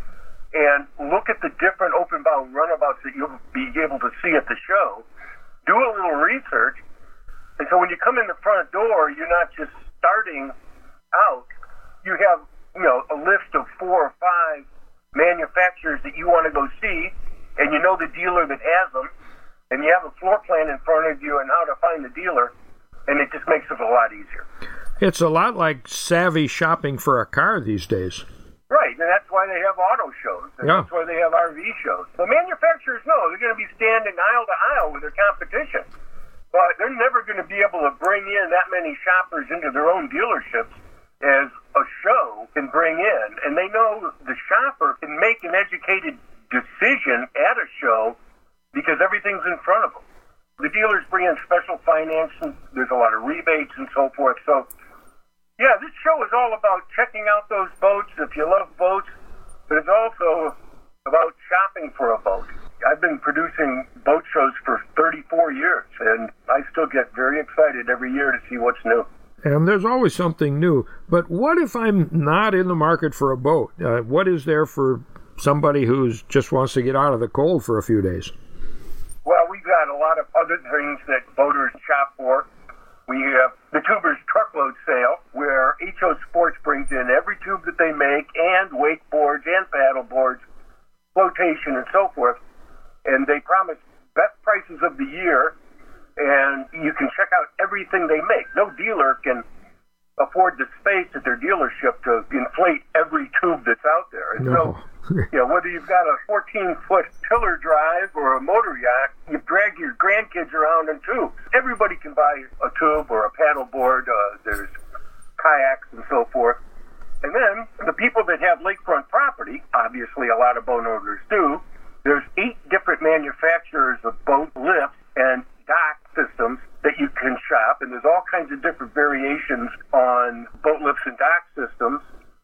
and look at the different open bow runabouts that you'll be able to see at the show, do a little research, and so when you come in the front door, you're not just starting out. You have, a list of 4 or 5 manufacturers that you want to go see, and you know the dealer that has them, and you have a floor plan in front of you on how to find the dealer, and it just makes it a lot easier. It's a lot like savvy shopping for a car these days. Right, and that's why they have auto shows, and that's why they have RV shows. The manufacturers know they're going to be standing aisle to aisle with their competition, but they're never going to be able to bring in that many shoppers into their own dealerships as a show can bring in. And they know the shopper can make an educated decision at a show because everything's in front of them. The dealers bring in special financing, there's a lot of rebates and so forth. So, yeah, this show is all about checking out those boats if you love boats, but it's also about shopping for a boat. I've been producing boat shows for 34 years, and I still get very excited every year to see what's new. And there's always something new. But what if I'm not in the market for a boat? What is there for somebody who just wants to get out of the cold for a few days? Well, we've got a lot of other things that boaters shop for. We have the Tubers Truckload Sale, where HO Sports brings in every tube that they make, and wakeboards and paddle boards, flotation and so forth. And they promise best prices of the year, and you can check out everything they make. No dealer can afford the space at their dealership to inflate every tube that's out there. And so, whether you've got a 14-foot tiller drive or a motor yacht, you drag your grandkids around in tubes. Everybody can buy a tube or a paddle board. There's kayaks and so forth. And then the people that have lakefront property, obviously a lot of boat owners do, there's 8 different manufacturers of boat lifts and dock systems that you can shop, and there's all kinds of different variations on boat lifts and dock systems.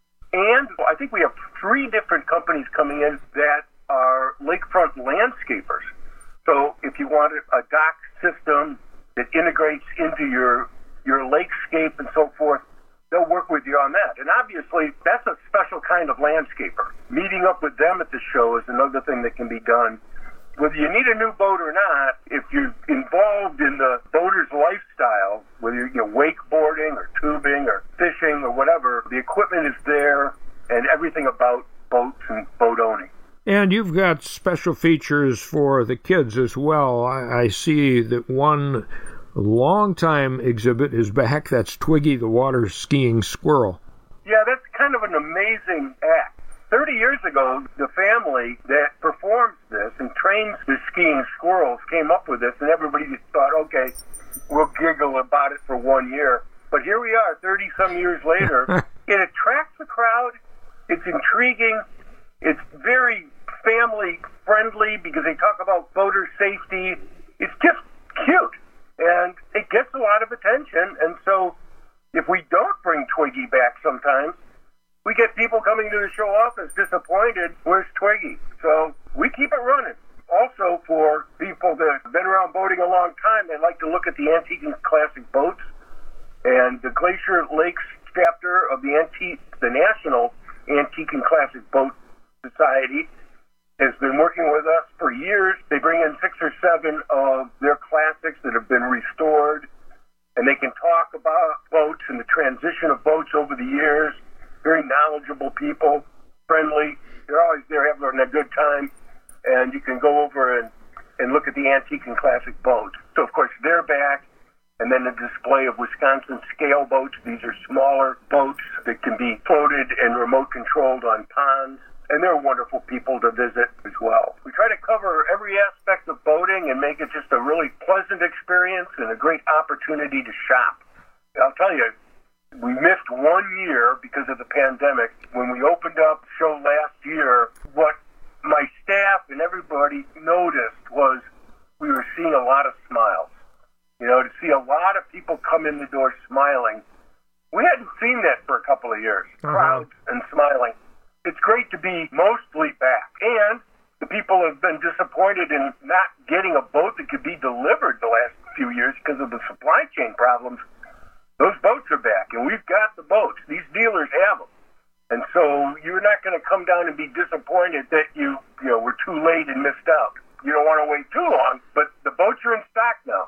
And I think we have 3 different companies coming in that are lakefront landscapers. So if you want a dock system that integrates into your lakescape and so forth, they'll work with you on that. And obviously, that's a special kind of landscaper. Meeting up with them at the show is another thing that can be done. Whether you need a new boat or not, if you're involved in the boater's lifestyle, whether you're wakeboarding or tubing or fishing or whatever, the equipment is there and everything about boats and boat owning. And you've got special features for the kids as well. I see that one long-time exhibit is back. That's Twiggy the water skiing squirrel. Yeah, that's kind of an amazing act. 30 years ago, the family that performs this and trains the skiing squirrels came up with this, and everybody just thought, okay, we'll giggle about it for 1 year. But here we are, 30-some years later. It attracts the crowd. It's intriguing. It's very family-friendly because they talk about boater safety. It's just cute, and it gets a lot of attention. And so if we don't bring Twiggy back sometimes, we get people coming to the show office disappointed, where's Twiggy? So we keep it running. Also, for people that have been around boating a long time, they like to look at the Antique and Classic boats. And the Glacier Lakes chapter of the National Antique and Classic Boat Society has been working with us for years. They bring in 6 or 7 of their classics that have been restored, and they can talk about boats and the transition of boats over the years. Very knowledgeable people, friendly. They're always there having a good time. And you can go over and look at the Antique and Classic boats. So, of course, they're back. And then a display of Wisconsin scale boats. These are smaller boats that can be floated and remote controlled on ponds. And they're wonderful people to visit as well. We try to cover every aspect of boating and make it just a really pleasant experience and a great opportunity to shop. I'll tell you, we missed 1 year because of the pandemic. When we opened up the show last year, what my staff and everybody noticed was we were seeing a lot of smiles. You know, to see a lot of people come in the door smiling. We hadn't seen that for a couple of years. Crowds and smiling. It's great to be mostly back. And the people have been disappointed in not getting a boat that could be delivered the last few years because of the supply chain problems. Those boats are back, and we've got the boats. These dealers have them. And so you're not going to come down and be disappointed that you were too late and missed out. You don't want to wait too long, but the boats are in stock now.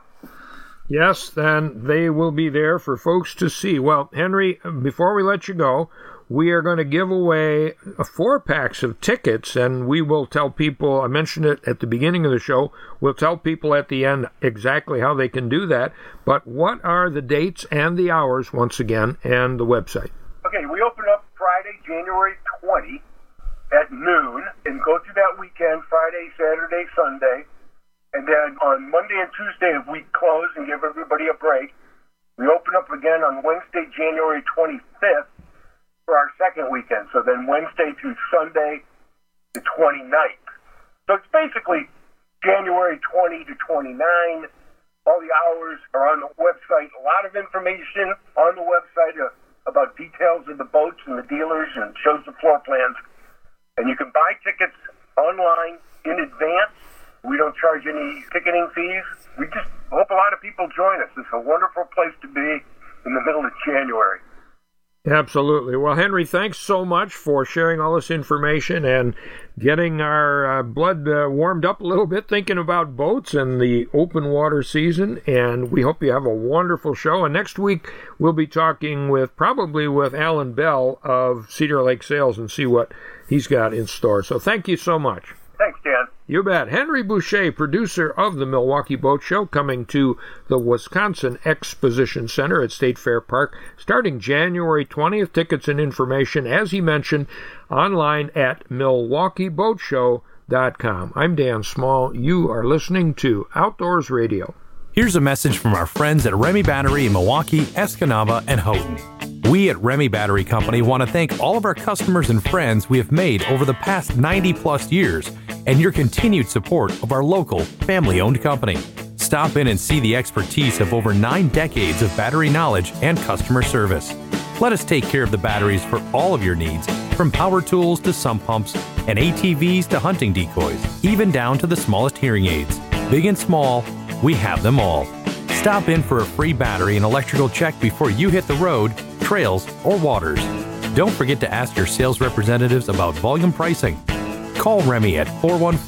Yes, then they will be there for folks to see. Well, Henry, before we let you go, we are going to give away 4 packs of tickets, and we will tell people, I mentioned it at the beginning of the show, we'll tell people at the end exactly how they can do that. But what are the dates and the hours, once again, and the website? Okay, we open up Friday, January 20 at noon, and go through that weekend, Friday, Saturday, Sunday. And then on Monday and Tuesday, if we close and give everybody a break, we open up again on Wednesday, January 25th for our second weekend. So then Wednesday through Sunday, the 29th. So it's basically January 20 to 29. All the hours are on the website. A lot of information on the website about details of the boats and the dealers, and shows the floor plans. And you can buy tickets online in advance. We don't charge any ticketing fees. We just hope a lot of people join us. It's a wonderful place to be in the middle of January. Absolutely. Well, Henry, thanks so much for sharing all this information and getting our blood warmed up a little bit thinking about boats and the open water season. And we hope you have a wonderful show. And next week, we'll be talking probably with Alan Bell of Cedar Lake Sales and see what he's got in store. So thank you so much. Thanks, Dan. You bet. Henry Boucher, producer of the Milwaukee Boat Show, coming to the Wisconsin Exposition Center at State Fair Park starting January 20th. Tickets and information, as he mentioned, online at MilwaukeeBoatShow.com. I'm Dan Small. You are listening to Outdoors Radio. Here's a message from our friends at Remy Battery in Milwaukee, Escanaba, and Houghton. We at Remy Battery Company want to thank all of our customers and friends we have made over the past 90-plus years and your continued support of our local, family-owned company. Stop in and see the expertise of over 9 decades of battery knowledge and customer service. Let us take care of the batteries for all of your needs, from power tools to sump pumps and ATVs to hunting decoys, even down to the smallest hearing aids. Big and small, we have them all. Stop in for a free battery and electrical check before you hit the road, trails, or waters. Don't forget to ask your sales representatives about volume pricing. Call Remy at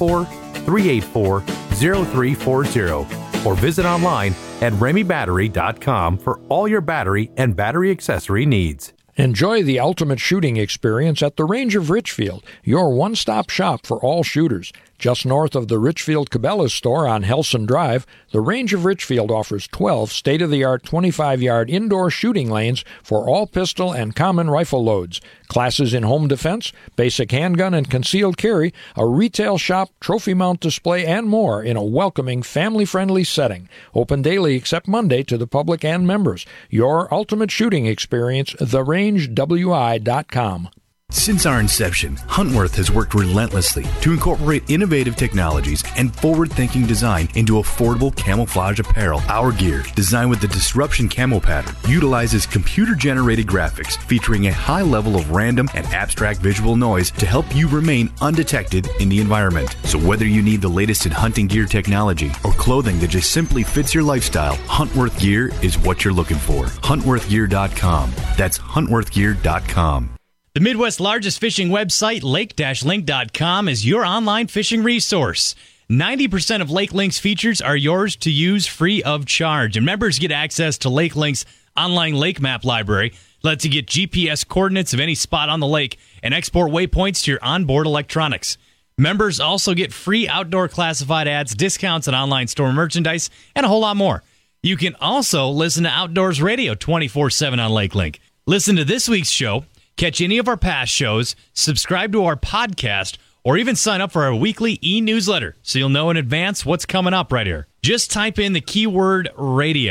414-384-0340 or visit online at RemyBattery.com for all your battery and battery accessory needs. Enjoy the ultimate shooting experience at the Range of Richfield, your one-stop shop for all shooters. Just north of the Richfield Cabela's store on Helson Drive, the Range of Richfield offers 12 state-of-the-art 25-yard indoor shooting lanes for all pistol and common rifle loads, classes in home defense, basic handgun and concealed carry, a retail shop, trophy mount display, and more in a welcoming, family-friendly setting. Open daily except Monday to the public and members. Your ultimate shooting experience, TheRangeWI.com. Since our inception, Huntworth has worked relentlessly to incorporate innovative technologies and forward-thinking design into affordable camouflage apparel. Our gear, designed with the Disruption Camo pattern, utilizes computer-generated graphics featuring a high level of random and abstract visual noise to help you remain undetected in the environment. So whether you need the latest in hunting gear technology or clothing that just simply fits your lifestyle, Huntworth gear is what you're looking for. HuntworthGear.com. That's HuntworthGear.com. The Midwest's largest fishing website, lake-link.com, is your online fishing resource. 90% of Lake Link's features are yours to use free of charge. And members get access to Lake Link's online lake map library. Lets you get GPS coordinates of any spot on the lake and export waypoints to your onboard electronics. Members also get free outdoor classified ads, discounts on online store merchandise, and a whole lot more. You can also listen to Outdoors Radio 24/7 on Lake Link. Listen to this week's show, catch any of our past shows, subscribe to our podcast, or even sign up for our weekly e-newsletter so you'll know in advance what's coming up right here. Just type in the keyword radio.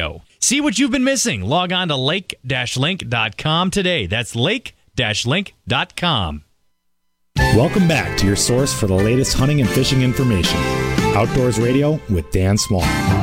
See what you've been missing. Log on to lake-link.com today. That's lake-link.com. Welcome back to your source for the latest hunting and fishing information. Outdoors Radio with Dan Small.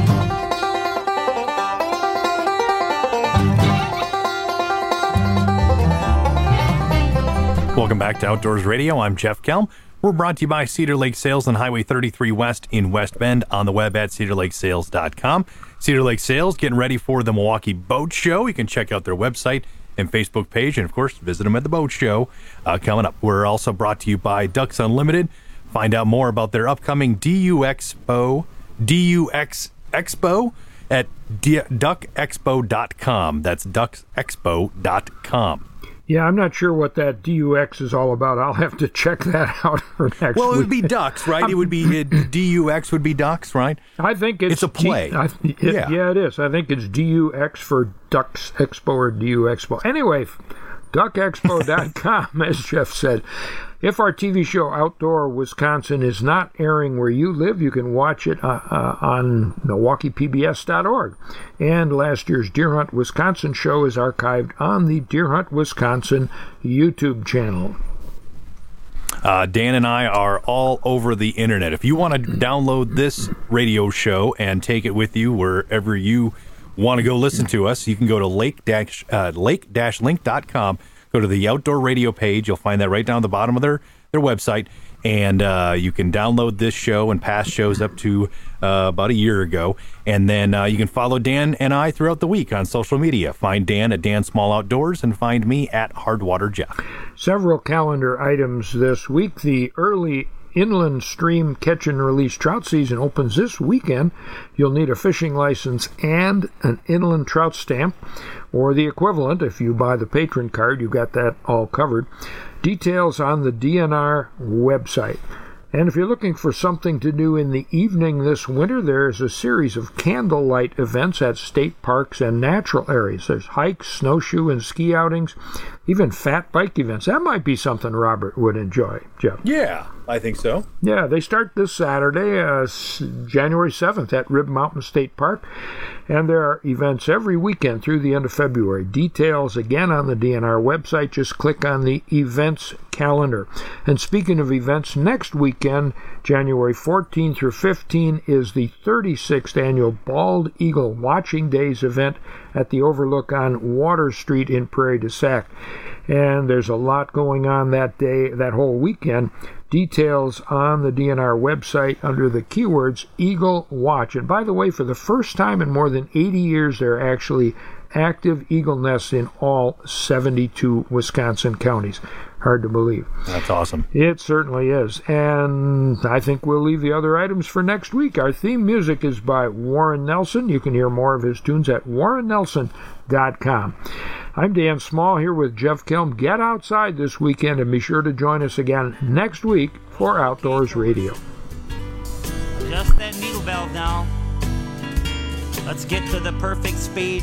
Welcome back to Outdoors Radio. I'm Jeff Kelm. We're brought to you by Cedar Lake Sales on Highway 33 West in West Bend, on the web at cedarlakesales.com. Cedar Lake Sales getting ready for the Milwaukee Boat Show. You can check out their website and Facebook page, and of course visit them at the boat show coming up. We're also brought to you by Ducks Unlimited. Find out more about their upcoming DUX Expo at duckexpo.com. That's ducksexpo.com. Yeah, I'm not sure what that DUX is all about. I'll have to check that out for next week. Well, it would be ducks, right? It would be DUX would be ducks, right? I think it's a play. Yeah, it is. I think it's DUX for Ducks Expo or DU Expo. Anyway, duckexpo.com, as Jeff said. If our TV show Outdoor Wisconsin is not airing where you live, you can watch it on MilwaukeePBS.org. And last year's Deer Hunt Wisconsin show is archived on the Deer Hunt Wisconsin YouTube channel. Dan and I are all over the internet. If you want to download this radio show and take it with you wherever you want to go listen to us, you can go to lake-link.com. Go to the Outdoor Radio page. You'll find that right down at the bottom of their website. And you can download this show and past shows up to about a year ago. And then you can follow Dan and I throughout the week on social media. Find Dan at Dan Small Outdoors and find me at Hardwater Jeff. Several calendar items this week. The early inland stream catch and release trout season opens this weekend. You'll need a fishing license and an inland trout stamp, or the equivalent. If you buy the patron card, you got that all covered. Details on the DNR website. And if you're looking for something to do in the evening this winter, there's a series of candlelight events at state parks and natural areas. There's hikes, snowshoe, and ski outings, even fat bike events. That might be something Robert would enjoy, Jeff. Yeah, I think so. Yeah, they start this Saturday, January 7th at Rib Mountain State Park, and there are events every weekend through the end of February. Details again on the DNR website. Just click on the events calendar. And speaking of events, next weekend, January 14 through 15, is the 36th annual Bald Eagle Watching Days event at the Overlook on Water Street in Prairie du Sac. And there's a lot going on that day, that whole weekend. Details on the DNR website under the keywords Eagle Watch. And by the way, for the first time in more than 80 years, there are actually active eagle nests in all 72 Wisconsin counties. Hard to believe. That's awesome. It certainly is. And I think we'll leave the other items for next week. Our theme music is by Warren Nelson. You can hear more of his tunes at warrennelson.com. I'm Dan Small here with Jeff Kelm. Get outside this weekend and be sure to join us again next week for Outdoors Radio. Just that needle valve now. Let's get to the perfect speed.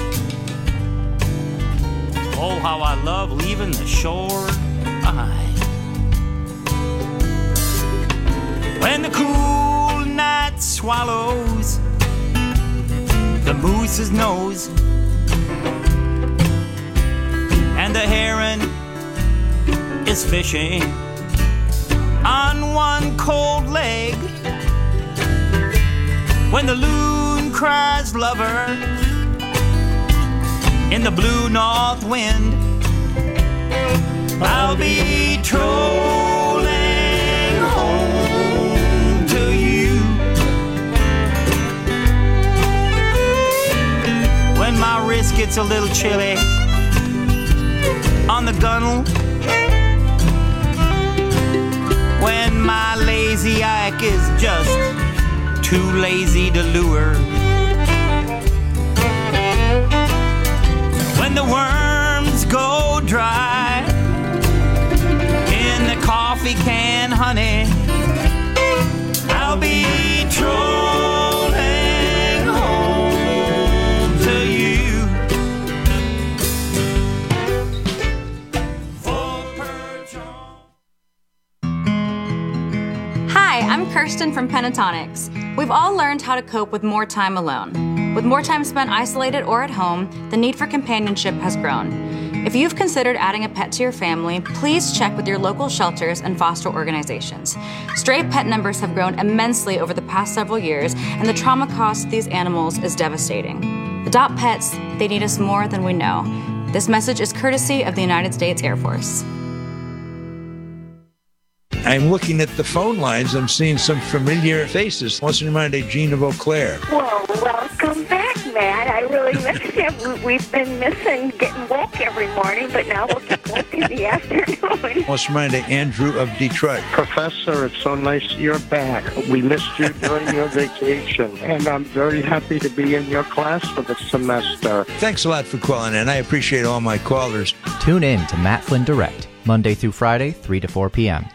Oh, how I love leaving the shore behind. When the cool night swallows the moose's nose, and the heron is fishing on one cold leg, when the loon cries lover in the blue north wind, I'll be trolling home to you. When my wrist gets a little chilly on the gunnel, when my lazy Ike is just too lazy to lure, when the worms go dry in the coffee can, honey, I'll be trolling home to you. Hi, I'm Kirsten from Pentatonics. We've all learned how to cope with more time alone. With more time spent isolated or at home, the need for companionship has grown. If you've considered adding a pet to your family, please check with your local shelters and foster organizations. Stray pet numbers have grown immensely over the past several years, and the trauma cost of these animals is devastating. Adopt pets, they need us more than we know. This message is courtesy of the United States Air Force. I'm looking at the phone lines. I'm seeing some familiar faces. What's in mind, Gene of Eau Claire? Well, welcome back, Matt. I really miss you. We've been missing getting woke every morning, but now we'll get woke in the afternoon. What's in mind, Andrew of Detroit? Professor, it's so nice you're back. We missed you during your vacation, and I'm very happy to be in your class for the semester. Thanks a lot for calling in. I appreciate all my callers. Tune in to Matt Flynn Direct, Monday through Friday, 3 to 4 p.m.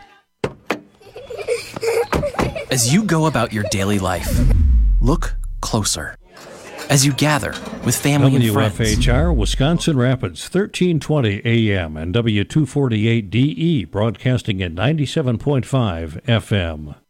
As you go about your daily life, look closer. As you gather with family and friends. WFHR, Wisconsin Rapids, 1320 AM and W248DE, broadcasting at 97.5 FM.